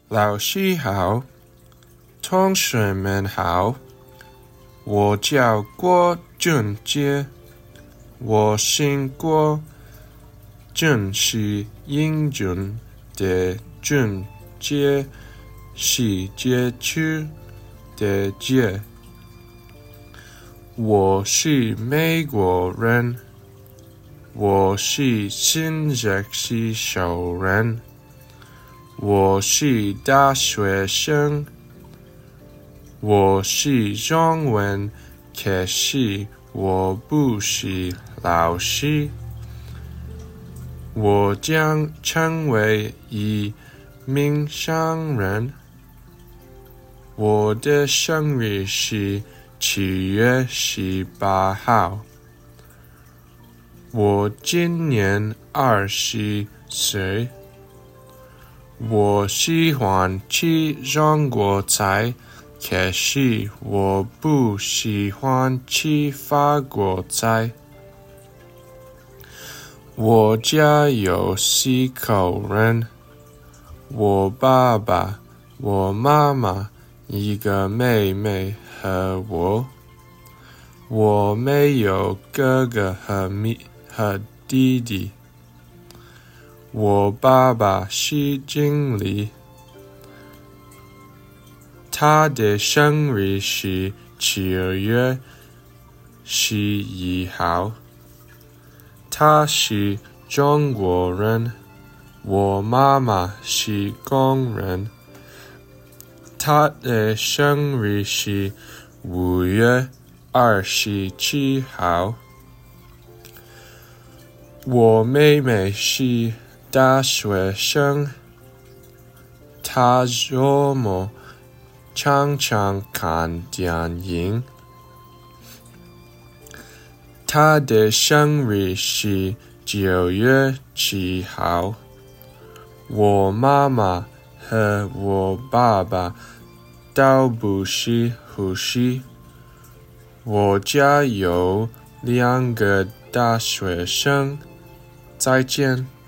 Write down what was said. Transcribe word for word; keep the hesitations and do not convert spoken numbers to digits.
老师好，同学们好，我叫郭俊杰，我姓郭，俊是英俊的俊，杰是杰出的杰。我是美国人，我是新泽西州人，我是大学生，我是中文，可是我不是老师。我将成为一名商人。我的生日是七月十八号。我今年二十岁。我喜欢吃中国菜，可是我不喜欢吃法国菜。我家有四口人，我爸爸、我妈妈、一个妹妹和我。我没有哥哥和咪和弟弟。我爸爸是经理，他的生日是七月十一号。他是中国人，我妈妈是工人。他的生日是五月二十七号。我妹妹是大学生，她周末常常看电影。她的生日是九月七号。我妈妈和我爸爸都不是护士。我家有两个大学生。再见。